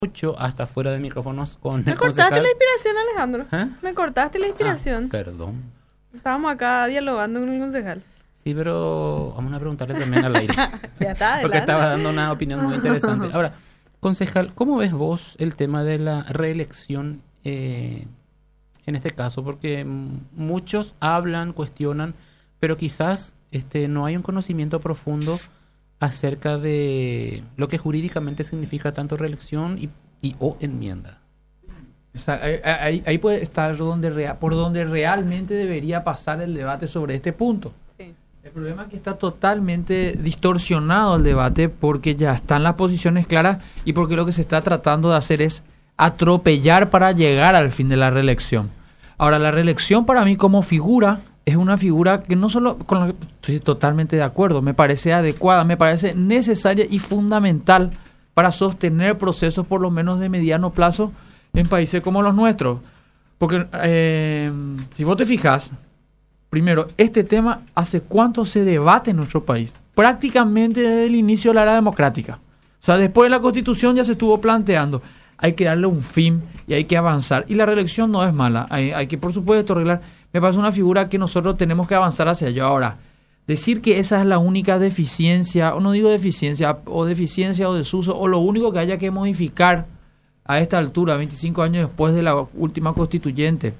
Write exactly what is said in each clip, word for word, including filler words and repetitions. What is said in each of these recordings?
mucho hasta fuera de micrófonos con Me el cortaste concejal. la inspiración, Alejandro. ¿Eh? Me cortaste la inspiración. Ah, perdón. Estábamos acá dialogando con el concejal. Sí, pero vamos a preguntarle también al aire. Ya está, Porque adelante. estaba dando una opinión muy interesante. Ahora, concejal, ¿cómo ves vos el tema de la reelección eh, en este caso? Porque mm, muchos hablan, cuestionan, pero quizás este, no hay un conocimiento profundo acerca de lo que jurídicamente significa tanto reelección y, y o enmienda. O sea, ahí, ahí, ahí puede estar donde rea- por donde realmente debería pasar el debate sobre este punto. Sí. El problema es que está totalmente distorsionado el debate porque ya están las posiciones claras y porque lo que se está tratando de hacer es atropellar para llegar al fin de la reelección. Ahora, la reelección para mí como figura es una figura que no solo con la que estoy totalmente de acuerdo, me parece adecuada, me parece necesaria y fundamental para sostener procesos por lo menos de mediano plazo en países como los nuestros. Porque eh, si vos te fijas, primero, este tema hace cuánto se debate en nuestro país, prácticamente desde el inicio de la era democrática. O sea, después de la Constitución ya se estuvo planteando, hay que darle un fin y hay que avanzar. Y la reelección no es mala, hay, hay que por supuesto arreglar. Me parece una figura que nosotros tenemos que avanzar hacia allá. Ahora, decir que esa es la única deficiencia, o no digo deficiencia, o deficiencia o desuso, o lo único que haya que modificar a esta altura, veinticinco años después de la última constituyente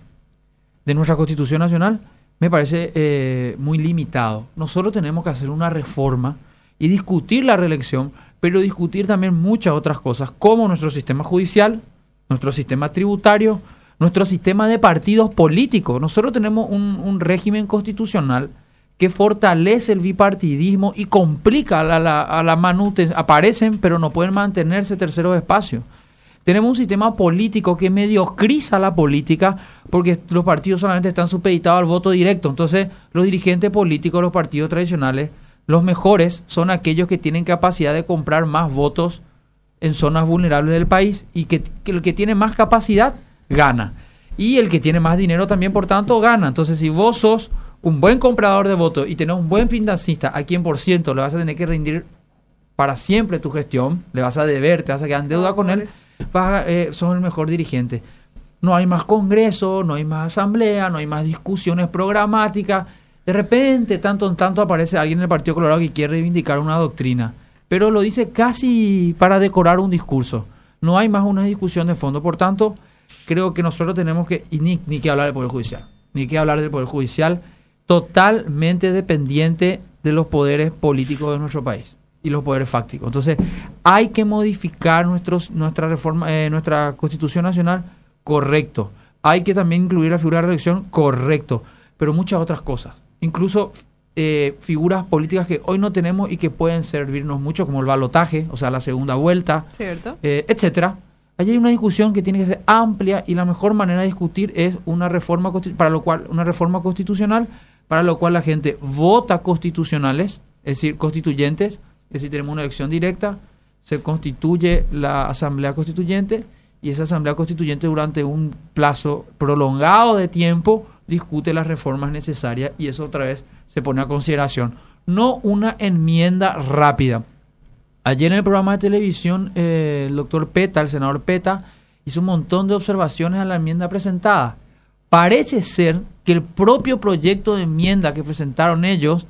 de nuestra Constitución Nacional, me parece eh, muy limitado. Nosotros tenemos que hacer una reforma y discutir la reelección, pero discutir también muchas otras cosas, como nuestro sistema judicial, nuestro sistema tributario, nuestro sistema de partidos políticos. Nosotros tenemos un, un régimen constitucional que fortalece el bipartidismo y complica a la, la, a la manutención. Aparecen, pero no pueden mantenerse terceros espacios. Tenemos un sistema político que mediocriza la política porque los partidos solamente están supeditados al voto directo. Entonces, los dirigentes políticos de los partidos tradicionales, los mejores son aquellos que tienen capacidad de comprar más votos en zonas vulnerables del país y que, que el que tiene más capacidad gana. Y el que tiene más dinero también, por tanto, gana. Entonces, si vos sos un buen comprador de votos y tenés un buen financista a quien, por ciento, le vas a tener que rendir para siempre tu gestión, le vas a deber, te vas a quedar en deuda con él, vas a, eh, sos el mejor dirigente. No hay más congreso, no hay más asamblea, no hay más discusiones programáticas. De repente, tanto en tanto, aparece alguien en el Partido Colorado que quiere reivindicar una doctrina, pero lo dice casi para decorar un discurso. No hay más una discusión de fondo. Por tanto, creo que nosotros tenemos que, y ni, ni que hablar del Poder Judicial, ni que hablar del Poder Judicial, totalmente dependiente de los poderes políticos de nuestro país y los poderes fácticos. Entonces, hay que modificar nuestros, nuestra reforma, eh, nuestra Constitución Nacional, correcto. Hay que también incluir la figura de reelección, correcto. Pero muchas otras cosas. Incluso eh, figuras políticas que hoy no tenemos y que pueden servirnos mucho, como el balotaje, o sea, la segunda vuelta, ¿Cierto? eh, etcétera. Allí hay una discusión que tiene que ser amplia y la mejor manera de discutir es una reforma para lo cual una reforma constitucional para lo cual la gente vota constitucionales, es decir, constituyentes, es decir, tenemos una elección directa, se constituye la Asamblea Constituyente y esa Asamblea Constituyente durante un plazo prolongado de tiempo discute las reformas necesarias y eso otra vez se pone a consideración. No una enmienda rápida. Ayer en el programa de televisión, eh, el doctor Peta, el senador Peta, hizo un montón de observaciones a la enmienda presentada. Parece ser que el propio proyecto de enmienda que presentaron ellos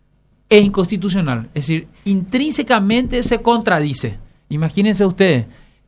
es inconstitucional. Es decir, intrínsecamente se contradice. Imagínense ustedes,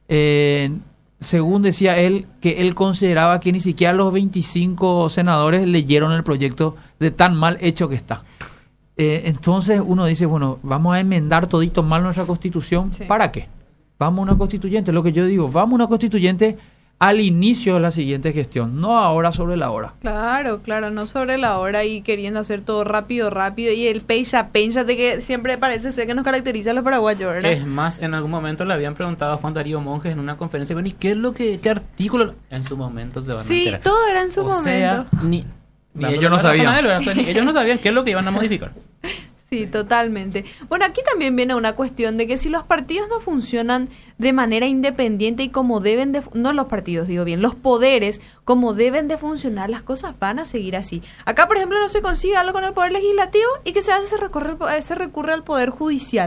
eh, según decía él, que él consideraba que ni siquiera los veinticinco senadores leyeron el proyecto de tan mal hecho que está. Eh, entonces uno dice, bueno, vamos a enmendar todito mal nuestra Constitución. Sí. ¿Para qué? Vamos a una constituyente, lo que yo digo, vamos a una constituyente al inicio de la siguiente gestión, no ahora sobre la hora. Claro, claro, no sobre la hora y queriendo hacer todo rápido, rápido. Y el pensa, pensa de que siempre parece ser que nos caracteriza a los paraguayos, ¿verdad? Es más, en algún momento le habían preguntado a Juan Darío Monjes en una conferencia, bueno, ¿y qué es lo que, qué artículo? En su momento se van a Sí, enterar. todo era en su o momento. sea, ni, Ni ellos no sabían. Él, ¿verdad? Ni ellos no sabían qué es lo que iban a modificar. Sí, totalmente. Bueno, aquí también viene una cuestión de que si los partidos no funcionan de manera independiente y como deben de... No los partidos, digo bien, los poderes, como deben de funcionar, las cosas van a seguir así. Acá, por ejemplo, no se consigue algo con el Poder Legislativo y que se hace, se recurre, se recurre al Poder Judicial.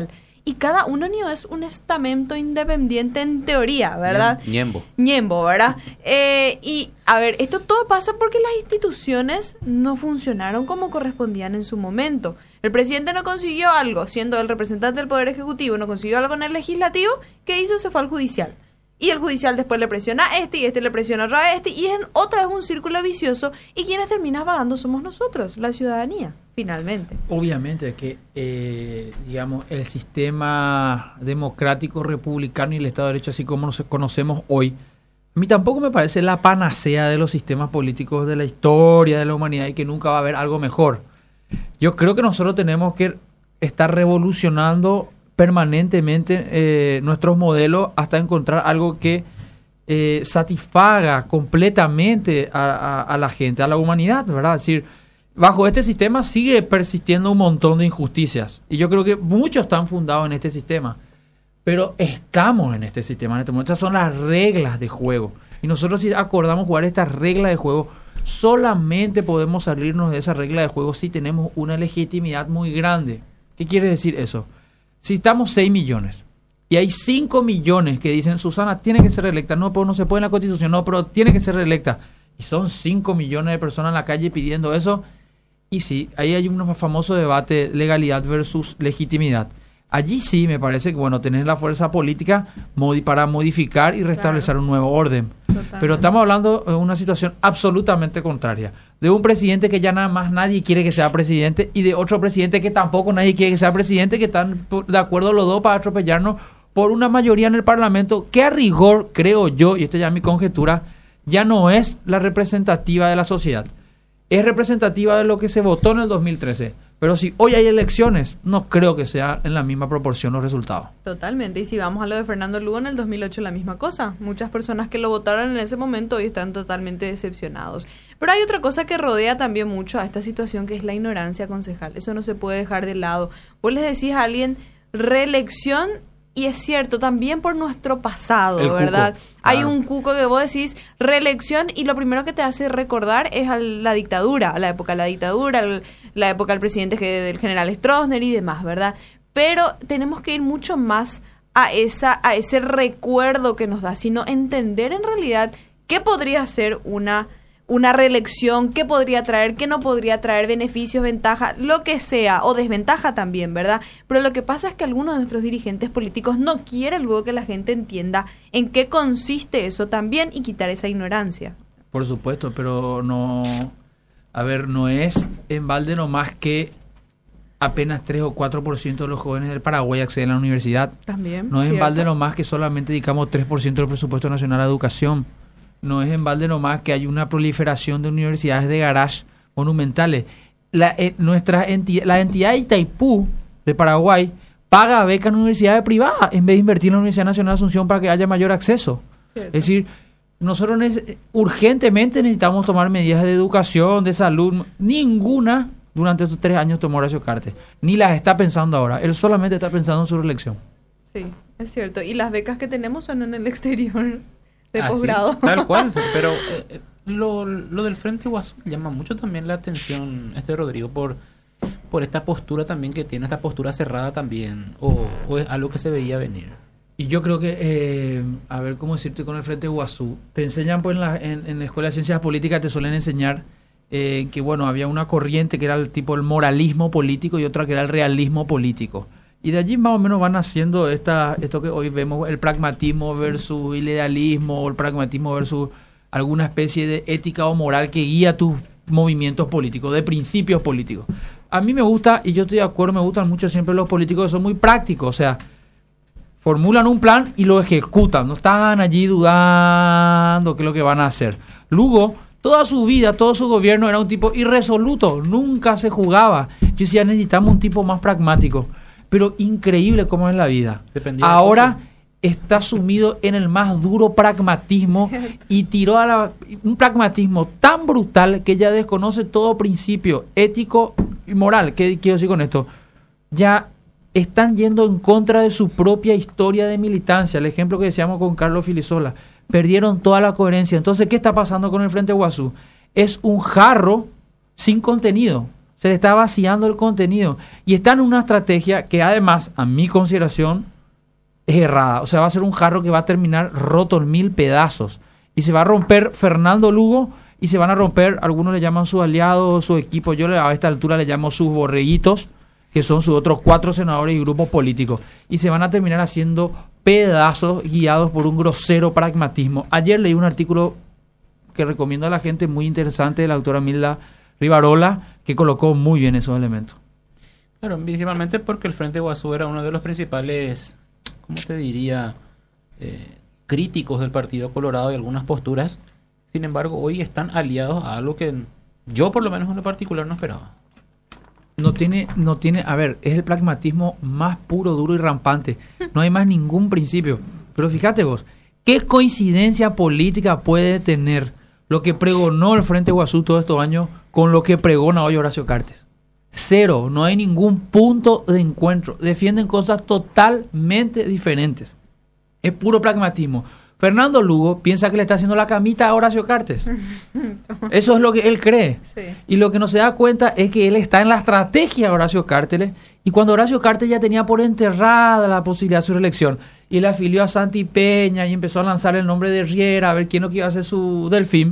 y cada uno ni es un estamento independiente en teoría, ¿verdad? Ñembo. Ñembo, ¿verdad? Eh, y, a ver, esto todo pasa porque las instituciones no funcionaron como correspondían en su momento. El presidente no consiguió algo, siendo el representante del Poder Ejecutivo, no consiguió algo en el Legislativo, ¿qué hizo? Se fue al Judicial. Y el Judicial después le presiona a este, y este le presiona otra vez a este, y es otra vez un círculo vicioso, y quienes terminan pagando somos nosotros, la ciudadanía, finalmente. Obviamente que, eh, digamos, el sistema democrático republicano y el Estado de Derecho, así como nos conocemos hoy, a mí tampoco me parece la panacea de los sistemas políticos de la historia de la humanidad y que nunca va a haber algo mejor. Yo creo que nosotros tenemos que estar revolucionando permanentemente eh, nuestros modelos hasta encontrar algo que eh, satisfaga completamente a, a, a la gente, a la humanidad, ¿verdad? Es decir, bajo este sistema sigue persistiendo un montón de injusticias y yo creo que muchos están fundados en este sistema, pero estamos en este sistema en este momento. Estas son las reglas de juego y nosotros, si acordamos jugar estas reglas de juego, solamente podemos salirnos de esa regla de juego si tenemos una legitimidad muy grande. ¿Qué quiere decir eso? Si estamos seis millones y hay cinco millones que dicen Susana tiene que ser reelecta, no, pues no se puede en la Constitución, no, pero tiene que ser reelecta, y son cinco millones de personas en la calle pidiendo eso, y sí, ahí hay un famoso debate legalidad versus legitimidad. Allí sí me parece que, bueno, tener la fuerza política modi- para modificar y restablecer claro. un nuevo orden. Totalmente. Pero estamos hablando de una situación absolutamente contraria. De un presidente que ya nada más nadie quiere que sea presidente y de otro presidente que tampoco nadie quiere que sea presidente, que están de acuerdo los dos para atropellarnos por una mayoría en el Parlamento que a rigor, creo yo, y esto ya es mi conjetura, ya no es la representativa de la sociedad. Es representativa de lo que se votó en el dos mil trece. Pero si hoy hay elecciones, no creo que sea en la misma proporción los resultados. Totalmente. Y si vamos a lo de Fernando Lugo, en el dos mil ocho la misma cosa. Muchas personas que lo votaron en ese momento hoy están totalmente decepcionados. Pero hay otra cosa que rodea también mucho a esta situación, que es la ignorancia, concejal. Eso no se puede dejar de lado. Vos les decís a alguien reelección, y es cierto, también por nuestro pasado, el ¿verdad? Cuco, claro. Hay un cuco que vos decís reelección y lo primero que te hace recordar es a la dictadura, a la época de la dictadura, el, la época del presidente del general Stroessner y demás, ¿verdad? Pero tenemos que ir mucho más a esa a ese recuerdo que nos da, sino entender en realidad qué podría ser una una reelección, qué podría traer, qué no podría traer, beneficios, ventaja, lo que sea, o desventaja también, ¿verdad? Pero lo que pasa es que algunos de nuestros dirigentes políticos no quieren luego que la gente entienda en qué consiste eso también y quitar esa ignorancia. Por supuesto, pero no... A ver, no es en balde nomás que apenas tres o cuatro por ciento de los jóvenes del Paraguay acceden a la universidad. También, no es ¿cierto? En balde nomás que solamente dedicamos tres por ciento del presupuesto nacional a educación. No es en balde nomás que hay una proliferación de universidades de garage monumentales. La, eh, nuestra enti- la entidad de Itaipú, de Paraguay, paga becas en universidades privadas en vez de invertir en la Universidad Nacional de Asunción para que haya mayor acceso. Cierto. Es decir, nosotros neces- urgentemente necesitamos tomar medidas de educación, de salud. Ninguna durante estos tres años tomó Horacio Cartes. Ni las está pensando ahora. Él solamente está pensando en su reelección. Sí, es cierto. Y las becas que tenemos son en el exterior. De ah, posgrado. Sí, tal cual, pero eh, lo, lo del Frente Guasú llama mucho también la atención, este Rodrigo, por por esta postura también que tiene, esta postura cerrada también, o, o es algo que se veía venir. Y yo creo que, eh, a ver cómo decirte con el Frente Guasú, te enseñan pues en la, en, en la Escuela de Ciencias Políticas, te suelen enseñar eh, que bueno, había una corriente que era el tipo el moralismo político y otra que era el realismo político. Y de allí más o menos van haciendo esta, esto que hoy vemos, el pragmatismo versus el idealismo, o el pragmatismo versus alguna especie de ética o moral que guía tus movimientos políticos, de principios políticos. A mí me gusta, y yo estoy de acuerdo, me gustan mucho siempre los políticos que son muy prácticos, o sea, formulan un plan y lo ejecutan, no están allí dudando qué es lo que van a hacer. Luego, toda su vida, todo su gobierno era un tipo irresoluto, nunca se jugaba. Yo decía, necesitamos un tipo más pragmático. Pero increíble cómo es la vida. Dependía Ahora está sumido en el más duro pragmatismo y tiró a la, un pragmatismo tan brutal que ya desconoce todo principio ético y moral. ¿Qué quiero decir con esto? Ya están yendo en contra de su propia historia de militancia. El ejemplo que decíamos con Carlos Filisola. Perdieron toda la coherencia. Entonces, ¿qué está pasando con el Frente Guasú? Es un jarro sin contenido. Se le está vaciando el contenido. Y está en una estrategia que además, a mi consideración, es errada. O sea, va a ser un jarro que va a terminar roto en mil pedazos. Y se va a romper Fernando Lugo y se van a romper, algunos le llaman sus aliados, su equipo. Yo a esta altura le llamo sus borreguitos, que son sus otros cuatro senadores y grupos políticos. Y se van a terminar haciendo pedazos guiados por un grosero pragmatismo. Ayer leí un artículo que recomiendo a la gente muy interesante de la doctora Milda Rivarola, que colocó muy bien esos elementos. Claro, principalmente porque el Frente Guasú era uno de los principales, ¿cómo te diría?, eh, críticos del Partido Colorado y algunas posturas. Sin embargo, hoy están aliados a algo que yo, por lo menos en lo particular, no esperaba. No tiene, no tiene, a ver, es el pragmatismo más puro, duro y rampante. No hay más ningún principio. Pero fíjate vos, ¿qué coincidencia política puede tener lo que pregonó el Frente Guasú todos estos años con lo que pregona hoy Horacio Cartes? Cero, no hay ningún punto de encuentro. Defienden cosas totalmente diferentes. Es puro pragmatismo. Fernando Lugo piensa que le está haciendo la camita a Horacio Cartes. Eso es lo que él cree. Sí. Y lo que no se da cuenta es que él está en la estrategia de Horacio Cartes. Y cuando Horacio Cartes ya tenía por enterrada la posibilidad de su reelección, y le afilió a Santi Peña y empezó a lanzar el nombre de Riera, a ver quién es lo que iba a hacer su delfín,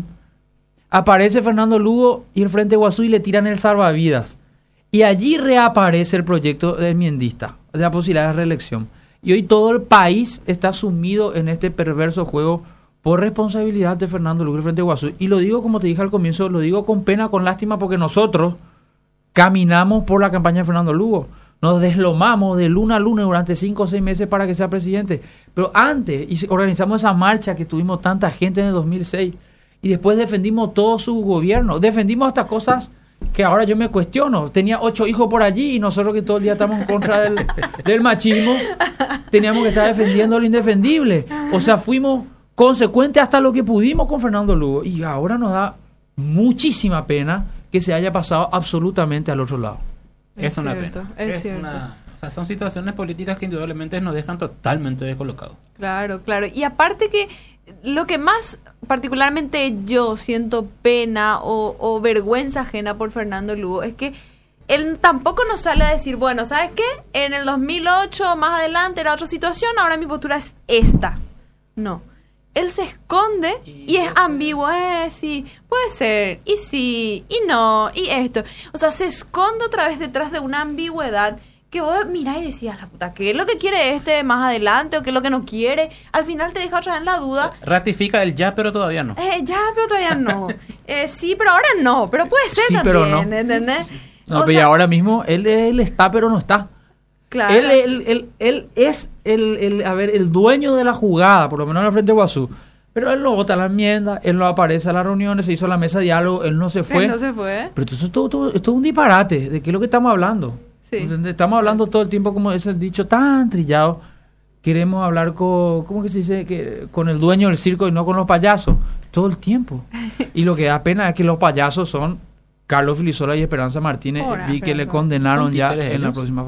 aparece Fernando Lugo y el Frente Guasú y le tiran el salvavidas. Y allí reaparece el proyecto de enmiendista, de la posibilidad de reelección. Y hoy todo el país está sumido en este perverso juego por responsabilidad de Fernando Lugo y el Frente Guasú. Y lo digo, como te dije al comienzo, lo digo con pena, con lástima, porque nosotros caminamos por la campaña de Fernando Lugo. Nos deslomamos de luna a luna durante cinco o seis meses para que sea presidente. Pero antes y organizamos esa marcha que tuvimos tanta gente en el dos mil seis. Y después defendimos todo su gobierno. Defendimos hasta cosas que ahora yo me cuestiono. Tenía ocho hijos por allí y nosotros que todo el día estamos en contra del, del machismo, teníamos que estar defendiendo lo indefendible. O sea, fuimos consecuentes hasta lo que pudimos con Fernando Lugo. Y ahora nos da muchísima pena que se haya pasado absolutamente al otro lado. Es, es una cierto, pena. Es, es cierto. Una, o sea, son situaciones políticas que indudablemente nos dejan totalmente descolocados. Claro, claro. Y aparte que lo que más particularmente yo siento pena o, o vergüenza ajena por Fernando Lugo es que él tampoco nos sale a decir, bueno, ¿sabes qué? En el dos mil ocho, más adelante, era otra situación, ahora mi postura es esta. No. Él se esconde y, y es ambiguo, eh, sí, puede ser, y sí, y no, y esto. O sea, se esconde otra vez detrás de una ambigüedad que vos mirás y decías, la puta, ¿qué es lo que quiere este más adelante o qué es lo que no quiere? Al final te deja otra vez en la duda. Ratifica el ya, pero todavía no. Eh, ya, pero todavía no. eh, sí, pero ahora no, pero puede ser sí, también, pero no. ¿entendés? Sí, sí. No, pero sea, y ahora mismo él, él está, pero no está. Claro. Él, él, él, él es el, el, a ver, el dueño de la jugada, por lo menos en el Frente Guasú. Pero él no vota la enmienda, él no aparece a las reuniones, se hizo la mesa de diálogo, él no se fue. Él no se fue. Pero esto es todo, todo, esto es un disparate. ¿De qué es lo que estamos hablando? Sí. Estamos hablando todo el tiempo, como ese dicho tan trillado. Queremos hablar con, ¿cómo que se dice? Que, con el dueño del circo y no con los payasos. Todo el tiempo. Y lo que da pena es que los payasos son Carlos Filisola y Esperanza Martínez. Ahora, vi que le condenaron ya en ellos? La próxima.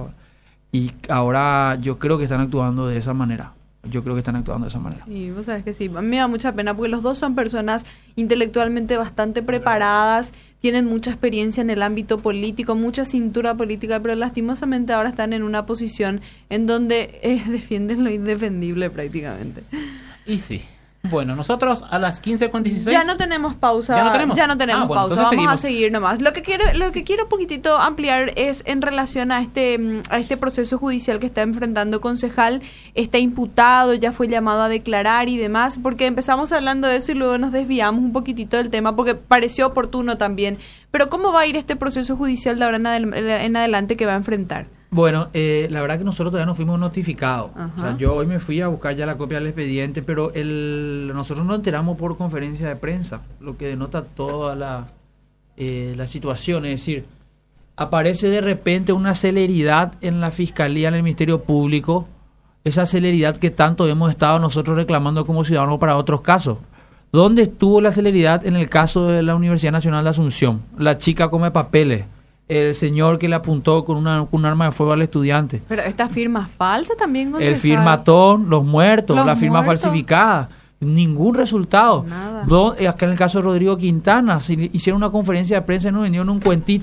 Y ahora yo creo que están actuando de esa manera. Yo creo que están actuando de esa manera. Sí, vos sabés que sí. A mí me da mucha pena porque los dos son personas intelectualmente bastante preparadas, tienen mucha experiencia en el ámbito político, mucha cintura política, pero lastimosamente ahora están en una posición en donde eh, defienden lo indefendible prácticamente. Y sí. Bueno, nosotros a las quince con dieciséis... Ya no tenemos pausa. Ya no tenemos, ya no tenemos ah, bueno, pausa. Vamos seguimos. a seguir nomás. Lo que quiero lo que quiero un poquitito ampliar es en relación a este a este proceso judicial que está enfrentando Concejal. Está imputado, ya fue llamado a declarar y demás, porque empezamos hablando de eso y luego nos desviamos un poquitito del tema porque pareció oportuno también. Pero ¿cómo va a ir este proceso judicial de ahora en, adel- en adelante que va a enfrentar? Bueno, eh, la verdad que nosotros todavía no fuimos notificados. Ajá. O sea, yo hoy me fui a buscar ya la copia del expediente, pero el, nosotros nos enteramos por conferencia de prensa, lo que denota toda la, eh, la situación. Es decir, aparece de repente una celeridad en la Fiscalía, en el Ministerio Público, esa celeridad que tanto hemos estado nosotros reclamando como ciudadanos para otros casos. ¿Dónde estuvo la celeridad en el caso de la Universidad Nacional de Asunción? La chica come papeles. El señor que le apuntó con, una, con un arma de fuego al estudiante. Pero esta firma falsa también, Concejal. El firmatón, los muertos, los la firma muertos. falsificada. Ningún resultado. Nada. Do, acá en el caso de Rodrigo Quintana, se hicieron una conferencia de prensa y nos vendieron un cuentito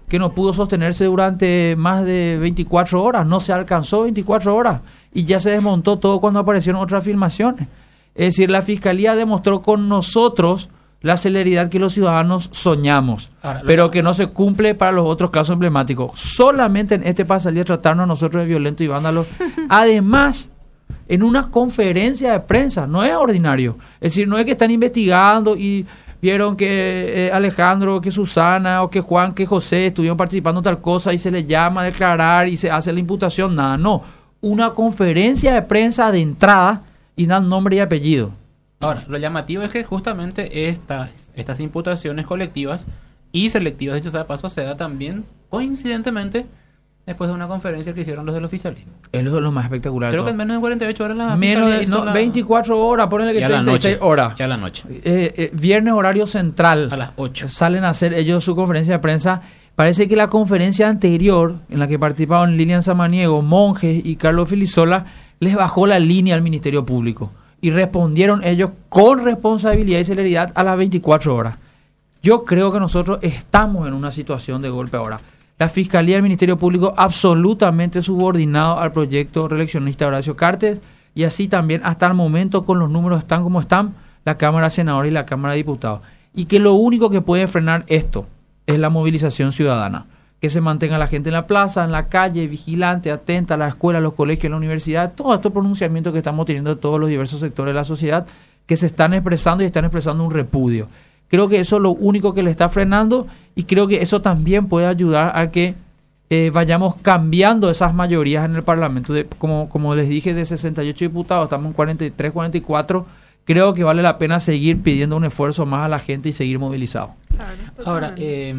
que no pudo sostenerse durante más de veinticuatro horas, no se alcanzó veinticuatro horas y ya se desmontó todo cuando aparecieron otras filmaciones. Es decir, la Fiscalía demostró con nosotros la celeridad que los ciudadanos soñamos, Ahora, pero que no se cumple para los otros casos emblemáticos. Solamente en este pasaría tratarnos a nosotros de violentos y vándalos. Además, en una conferencia de prensa, no es ordinario. Es decir, no es que están investigando y vieron que eh, Alejandro, que Susana, o que Juan, que José estuvieron participando en tal cosa y se les llama a declarar y se hace la imputación. Nada, no. Una conferencia de prensa de entrada y dan nombre y apellido. Ahora, lo llamativo es que justamente estas, estas imputaciones colectivas y selectivas, dicho sea de paso, se da también coincidentemente después de una conferencia que hicieron los del oficialismo. Es lo, lo más espectacular. Creo que en menos de cuarenta y ocho horas la menos de, no, la... veinticuatro horas, ponele que treinta y seis horas. Ya a la noche. Eh, eh, viernes horario central. A las ocho. Salen a hacer ellos su conferencia de prensa. Parece que la conferencia anterior, en la que participaron Lilian Samaniego, Monjes y Carlos Filisola, les bajó la línea al Ministerio Público. Y respondieron ellos con responsabilidad y celeridad a las veinticuatro horas. Yo creo que nosotros estamos en una situación de golpe ahora. La Fiscalía y el Ministerio Público absolutamente subordinado al proyecto reeleccionista Horacio Cartes, y así también hasta el momento con los números están como están la Cámara de Senadores y la Cámara de Diputados. Y que lo único que puede frenar esto es la movilización ciudadana. Que se mantenga la gente en la plaza, en la calle, vigilante, atenta a la escuela, a los colegios, a la universidad, todos estos pronunciamientos que estamos teniendo de todos los diversos sectores de la sociedad que se están expresando y están expresando un repudio. Creo que eso es lo único que le está frenando y creo que eso también puede ayudar a que eh, vayamos cambiando esas mayorías en el Parlamento. De, como, como les dije, de sesenta y ocho diputados, estamos en cuarenta y tres, cuarenta y cuatro. Creo que vale la pena seguir pidiendo un esfuerzo más a la gente y seguir movilizado. Claro, ahora, eh,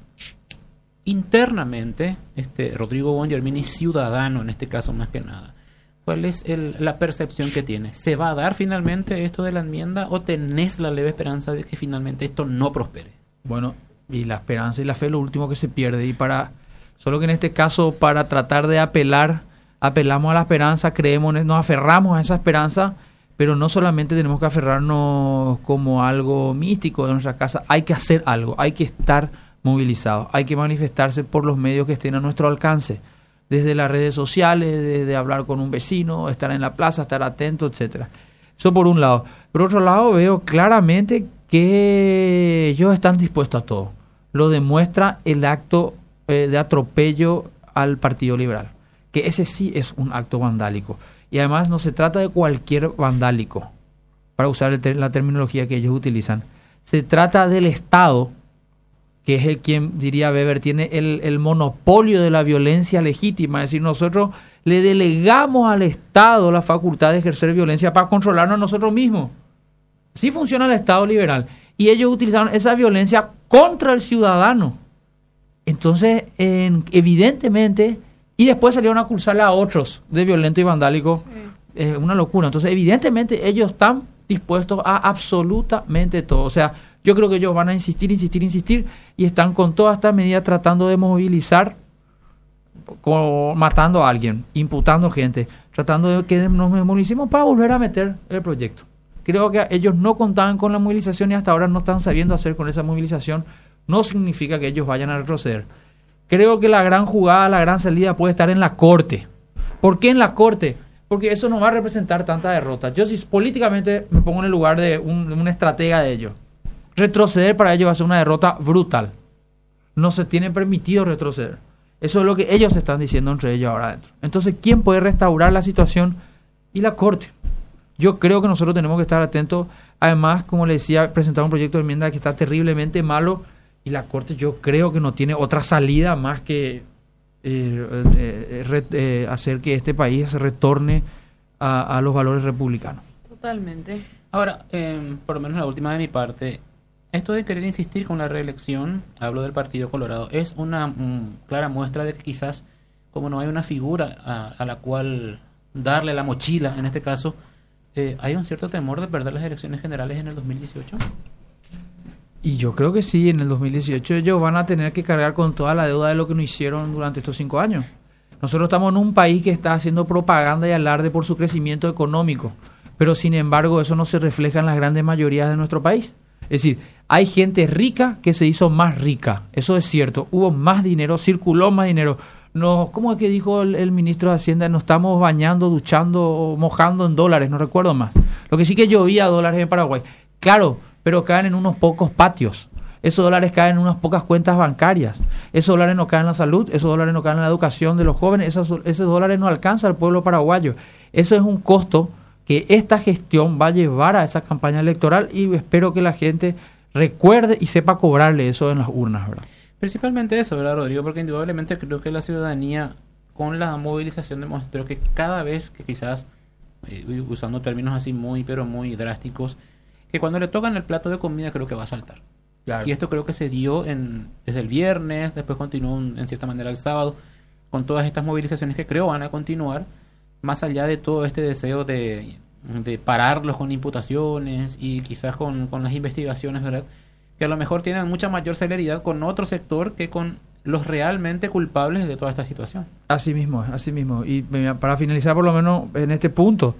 internamente, este Rodrigo Bongermini, ciudadano en este caso más que nada, ¿cuál es el, la percepción que tiene? ¿Se va a dar finalmente esto de la enmienda o tenés la leve esperanza de que finalmente esto no prospere? Bueno, y la esperanza y la fe es lo último que se pierde. Y para solo que en este caso, para tratar de apelar, apelamos a la esperanza, creemos, nos aferramos a esa esperanza, pero no solamente tenemos que aferrarnos como algo místico de nuestra casa, hay que hacer algo, hay que estar movilizados, hay que manifestarse por los medios que estén a nuestro alcance. Desde las redes sociales, desde hablar con un vecino, estar en la plaza, estar atento, etcétera. Eso por un lado. Por otro lado, veo claramente que ellos están dispuestos a todo. Lo demuestra el acto eh, de atropello al Partido Liberal, que ese sí es un acto vandálico. Y además no se trata de cualquier vandálico, para usar el ter- la terminología que ellos utilizan. Se trata del Estado, que es el quien, diría Weber, tiene el, el monopolio de la violencia legítima. Es decir, nosotros le delegamos al Estado la facultad de ejercer violencia para controlarnos a nosotros mismos. Así funciona el Estado liberal. Y ellos utilizaron esa violencia contra el ciudadano. Entonces, en, evidentemente, y después salieron a acusarle a otros de violento y vandálico. Sí. Es una locura. Entonces, evidentemente, ellos están dispuestos a absolutamente todo. O sea, yo creo que ellos van a insistir, insistir, insistir y están con todas estas medidas tratando de movilizar, con, matando a alguien, imputando gente, tratando de que nos movilicemos para volver a meter el proyecto. Creo que ellos no contaban con la movilización y hasta ahora no están sabiendo hacer con esa movilización. No significa que ellos vayan a retroceder. Creo que la gran jugada, la gran salida puede estar en la Corte. ¿Por qué en la Corte? Porque eso no va a representar tanta derrota. Yo si políticamente me pongo en el lugar de un, de un estratega de ellos. Retroceder para ellos va a ser una derrota brutal. No se tiene permitido retroceder. Eso es lo que ellos están diciendo entre ellos ahora adentro. Entonces, ¿quién puede restaurar la situación? Y la Corte. Yo creo que nosotros tenemos que estar atentos. Además, como le decía, presentar un proyecto de enmienda que está terriblemente malo y la Corte yo creo que no tiene otra salida más que eh, eh, re, eh, hacer que este país retorne a, a los valores republicanos. Totalmente. Ahora, eh, por lo menos la última de mi parte, esto de querer insistir con la reelección, hablo del Partido Colorado, es una um, clara muestra de que quizás, como no hay una figura a, a la cual darle la mochila, en este caso, eh, hay un cierto temor de perder las elecciones generales en el dos mil dieciocho. Y yo creo que sí, en el dos mil dieciocho ellos van a tener que cargar con toda la deuda de lo que no hicieron durante estos cinco años. Nosotros estamos en un país que está haciendo propaganda y alarde por su crecimiento económico, pero sin embargo eso no se refleja en las grandes mayorías de nuestro país. Es decir, hay gente rica que se hizo más rica. Eso es cierto. Hubo más dinero, circuló más dinero. No, ¿cómo es que dijo el, el ministro de Hacienda? Nos estamos bañando, duchando, mojando en dólares, no recuerdo más. Lo que sí que llovía dólares en Paraguay. Claro, pero caen en unos pocos patios. Esos dólares caen en unas pocas cuentas bancarias. Esos dólares no caen en la salud, esos dólares no caen en la educación de los jóvenes, esos, esos dólares no alcanzan al pueblo paraguayo. Eso es un costo que esta gestión va a llevar a esa campaña electoral y espero que la gente recuerde y sepa cobrarle eso en las urnas, ¿verdad? Principalmente eso, ¿verdad, Rodrigo? Porque indudablemente creo que la ciudadanía con la movilización demostró que cada vez que quizás, eh, usando términos así muy, pero muy drásticos, que cuando le tocan el plato de comida creo que va a saltar. Claro. Y esto creo que se dio en, desde el viernes, después continuó en, en cierta manera el sábado, con todas estas movilizaciones que creo van a continuar, más allá de todo este deseo de, de pararlos con imputaciones y quizás con, con las investigaciones, ¿verdad? Que a lo mejor tienen mucha mayor celeridad con otro sector que con los realmente culpables de toda esta situación. Así mismo, así mismo. Y para finalizar por lo menos en este punto,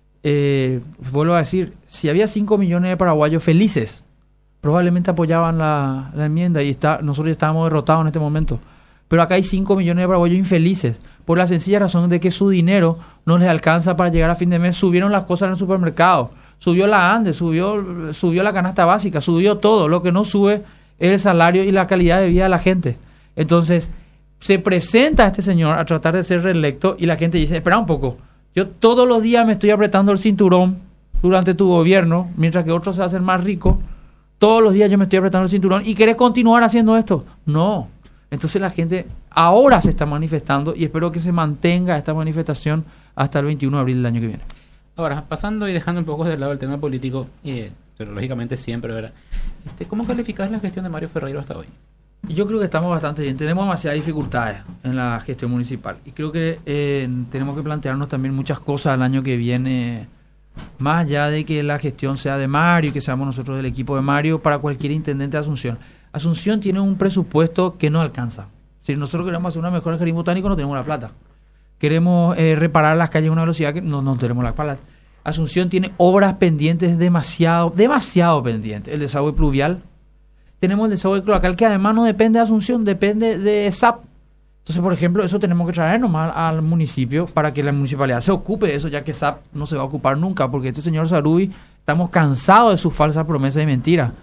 eh, vuelvo a decir, si había cinco millones de paraguayos felices, probablemente apoyaban la, la enmienda y está, nosotros ya estábamos derrotados en este momento. Pero acá hay cinco millones de paraguayos infelices, por la sencilla razón de que su dinero no les alcanza para llegar a fin de mes. Subieron las cosas en el supermercado, subió la ANDE, subió, subió la canasta básica, subió todo. Lo que no sube es el salario y la calidad de vida de la gente. Entonces, se presenta a este señor a tratar de ser reelecto y la gente dice, espera un poco, yo todos los días me estoy apretando el cinturón durante tu gobierno, mientras que otros se hacen más ricos. Todos los días yo me estoy apretando el cinturón y ¿querés continuar haciendo esto? No. Entonces la gente ahora se está manifestando y espero que se mantenga esta manifestación hasta el veintiuno de abril del año que viene. Ahora, pasando y dejando un poco de lado el tema político, eh, pero lógicamente siempre, ¿verdad? Este, ¿Cómo calificás la gestión de Mario Ferreiro hasta hoy? Yo creo que estamos bastante bien. Tenemos demasiadas dificultades en la gestión municipal y creo que eh, tenemos que plantearnos también muchas cosas el año que viene. Más allá de que la gestión sea de Mario y que seamos nosotros del equipo de Mario, para cualquier intendente de Asunción. Asunción tiene un presupuesto que no alcanza. Si nosotros queremos hacer una mejor jardín botánico, no tenemos la plata. Queremos eh, reparar las calles a una velocidad que no, no tenemos la plata. Asunción tiene obras pendientes demasiado, demasiado pendientes. El desagüe pluvial. Tenemos el desagüe cloacal que además no depende de Asunción, depende de S A P. Entonces, por ejemplo, eso tenemos que traer nomás al municipio para que la municipalidad se ocupe de eso, ya que S A P no se va a ocupar nunca, porque este señor Sarubi, estamos cansados de sus falsas promesas y mentiras.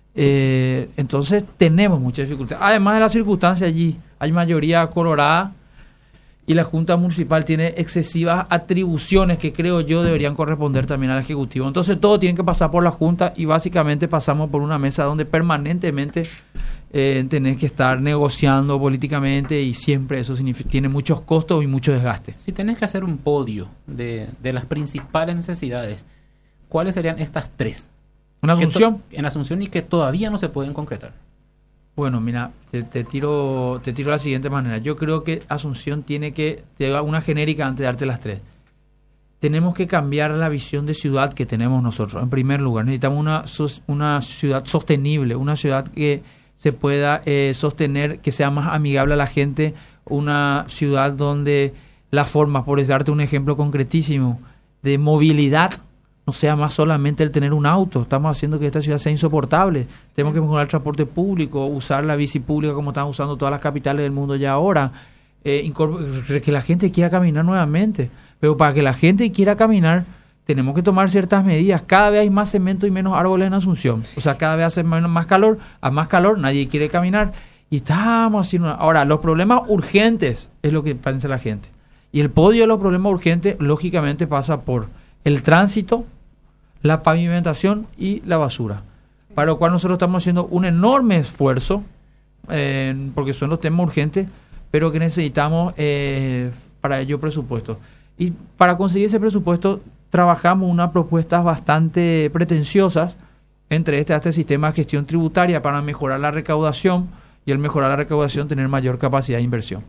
Eh, entonces, tenemos muchas dificultades. Además de la circunstancia allí, hay mayoría colorada y la Junta Municipal tiene excesivas atribuciones que creo yo deberían corresponder también al Ejecutivo. Entonces, todo tiene que pasar por la Junta y básicamente pasamos por una mesa donde permanentemente Eh, tenés que estar negociando políticamente y siempre eso significa, tiene muchos costos y mucho desgaste. Si tenés que hacer un podio de, de las principales necesidades, ¿cuáles serían estas tres? ¿En Asunción? En Asunción y que todavía no se pueden concretar. Bueno, mira, te, te tiro te tiro de la siguiente manera. Yo creo que Asunción tiene que, te da una genérica antes de darte las tres. Tenemos que cambiar la visión de ciudad que tenemos nosotros. En primer lugar, necesitamos una, una ciudad sostenible, una ciudad que se pueda eh, sostener, que sea más amigable a la gente, una ciudad donde la forma, por darte un ejemplo concretísimo, de movilidad, no sea más solamente el tener un auto. Estamos haciendo que esta ciudad sea insoportable. Tenemos que mejorar el transporte público, usar la bici pública como están usando todas las capitales del mundo ya ahora, eh, que la gente quiera caminar nuevamente. Pero para que la gente quiera caminar, tenemos que tomar ciertas medidas. Cada vez hay más cemento y menos árboles en Asunción. O sea, cada vez hace menos, más calor, a más calor, nadie quiere caminar. Y estamos haciendo... Ahora, los problemas urgentes es lo que piensa la gente. Y el podio de los problemas urgentes, lógicamente, pasa por el tránsito, la pavimentación y la basura. Para lo cual nosotros estamos haciendo un enorme esfuerzo, eh, porque son los temas urgentes, pero que necesitamos eh, para ello presupuesto. Y para conseguir ese presupuesto, trabajamos unas propuestas bastante pretenciosas, entre este, este sistema de gestión tributaria para mejorar la recaudación y al mejorar la recaudación tener mayor capacidad de inversión.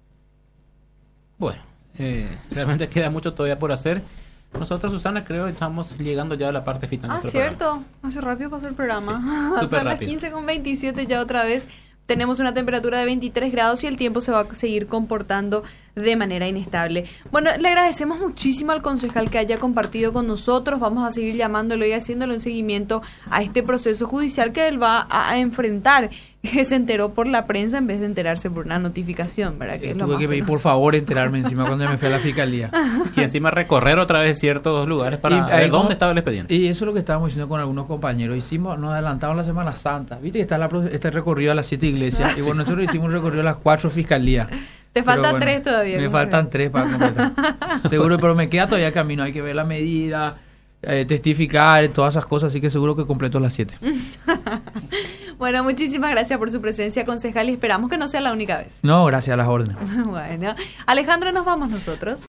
Bueno, eh, realmente queda mucho todavía por hacer. Nosotros, Susana, creo que estamos llegando ya a la parte final. Ah, cierto. Programa. Hace rápido pasó el programa. Sí, son las quince con veintisiete ya otra vez. Tenemos una temperatura de veintitrés grados y el tiempo se va a seguir comportando de manera inestable. Bueno, le agradecemos muchísimo al concejal que haya compartido con nosotros. Vamos a seguir llamándolo y haciéndolo en seguimiento a este proceso judicial que él va a enfrentar. Que se enteró por la prensa en vez de enterarse por una notificación, ¿verdad? Que Eh, es lo tuve más que pedir penoso. por favor enterarme encima cuando me fui a la fiscalía. Y encima recorrer otra vez ciertos lugares para Y ver ahí dónde como- estaba el expediente. Y eso es lo que estábamos diciendo con algunos compañeros. Hicimos, nos adelantamos la Semana Santa. Viste que está la, pro- este recorrido a las siete iglesias. Y bueno, nosotros hicimos un recorrido a las cuatro fiscalías. Te Pero faltan bueno, tres todavía. Me ¿cómo faltan se? tres para completar. Seguro, pero me queda todavía camino. Hay que ver la medida, eh, testificar, todas esas cosas. Así que seguro que completo las siete. Bueno, muchísimas gracias por su presencia, concejal, y esperamos que no sea la única vez. No, gracias a las órdenes. Bueno, Alejandro, nos vamos nosotros.